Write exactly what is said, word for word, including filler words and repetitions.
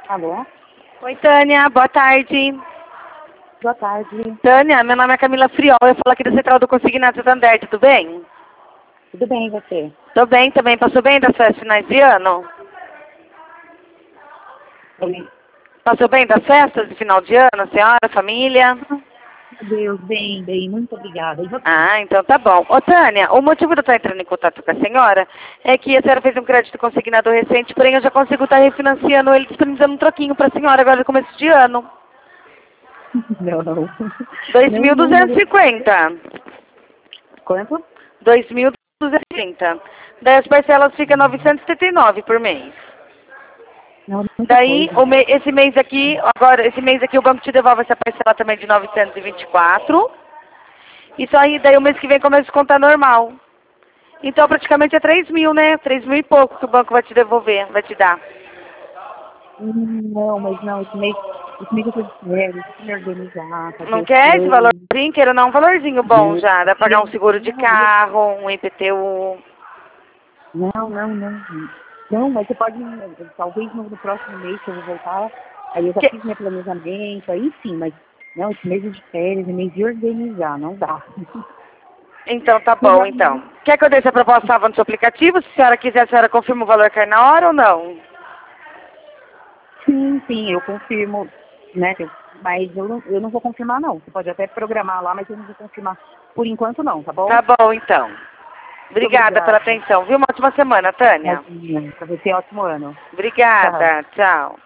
Alô? Oi, Tânia, boa tarde. Boa tarde. Tânia, meu nome é Camila Friol, eu falo aqui da Central do Consignado Santander, tudo bem? Tudo bem, e você? Tô bem também, passou bem das festas finais de ano? Bem. Passou bem das festas de final de ano, senhora, família? Meu Deus, bem, bem, muito obrigada. E você? Ah, então tá bom. Ô, Tânia, o motivo de eu estar entrando em contato com a senhora é que a senhora fez um crédito consignado recente, porém eu já consigo estar refinanciando ele, disponibilizando um troquinho pra senhora agora no começo de ano. Não, não. dois Não, mil não, duzentos não. e cinquenta. Quanto? dois mil duzentos e cinquenta. Daí as parcelas ficam novecentos e setenta e nove por mês. Não, muita Daí, coisa. o me- esse mês aqui, agora, esse mês aqui o banco te devolve essa parcela também de novecentos e vinte e quatro. E só aí, daí o mês que vem começa a descontar normal. Então, praticamente é três mil, né? Três mil e pouco que o banco vai te devolver, vai te dar. Hum, Não, mas não, esse mês, esse mês eu tô de férias, eu preciso me organizar, fazer Não os quer esse planos. valorzinho? Queira não, um valorzinho bom já. Dá pra pagar um seguro de Não, eu- carro, um I P T U. não, não, não. Não, mas você pode, talvez no, no próximo mês que eu vou voltar, aí eu já Que... fiz meu planejamento, aí sim, mas não, esse mês é de férias, é mês de organizar, não dá. Então, tá bom, Melhor então. Quer que eu deixe a proposta salva no seu aplicativo? Se a senhora quiser, a senhora confirma o valor cai na hora ou não? Sim, sim, eu confirmo, né? eu- Mas eu não, eu não vou confirmar, não. Você pode até programar lá, mas eu não vou confirmar por enquanto, não, tá bom? Tá bom, então. Muito Obrigada pela obrigada. atenção, viu? Uma ótima semana, Tânia. Imagina, pra você, ótimo ano. Tchau. Obrigada, tchau.